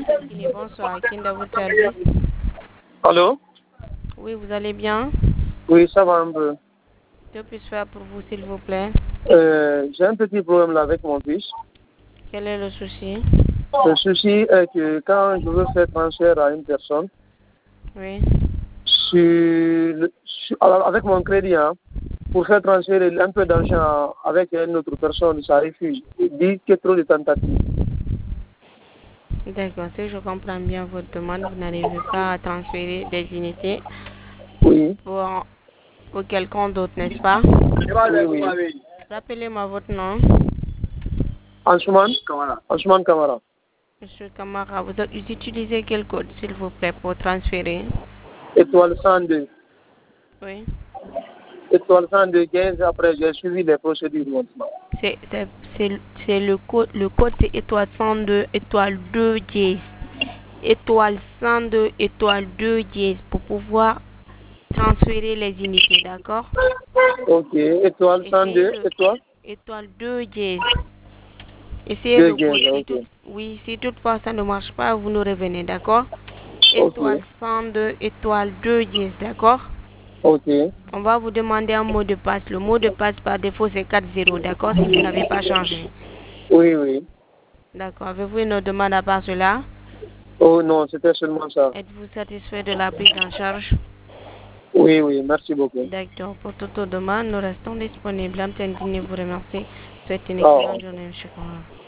Guinée, bonsoir. Kinda vous service. Allô? Oui, vous allez bien? Oui, ça va un peu. Que puis-je faire pour vous, s'il vous plaît? J'ai un petit problème là avec mon fils. Quel est le souci? Le souci est que quand je veux faire transfert à une personne, Oui. alors avec mon crédit, hein, pour faire transférer un peu d'argent avec une autre personne, ça refuse. Il dit qu'il y a trop de tentatives. D'accord, si je comprends bien votre demande, vous n'arrivez pas à transférer des unités Oui. pour quelqu'un d'autre, n'est-ce pas? Oui, oui. Rappelez-moi votre nom. Ansuman Kamara. Ansuman Kamara. Monsieur Kamara, vous utilisez quel code, s'il vous plaît, pour transférer? Étoile 102. Oui. Étoile 102, 15. Après, j'ai suivi les procédures maintenant. C'est le code. Le code, c'est étoile 102, étoile 2 dièse. Étoile 102, étoile 2 dièse pour pouvoir transférer les unités, d'accord? Ok. Étoile 102, Essayez étoile étoile 2 dièse. Essayez 2, le code. 15. Ok. Oui, si toutefois ça ne marche pas, vous nous revenez, d'accord? Ok. Étoile 102, étoile 2 dièse, d'accord? Ok. On va vous demander un mot de passe. Le mot de passe par défaut, c'est 40, d'accord? Si vous n'avez pas changé. Oui, oui. D'accord. Avez-vous une autre demande à part cela? Oh non, c'était seulement ça. Êtes-vous satisfait de la prise en charge? Oui, oui, merci beaucoup. D'accord. Pour toute autre demande, nous restons disponibles. Amtendine vous remercie. Souhaite une Au revoir. excellente journée, M. Kamara.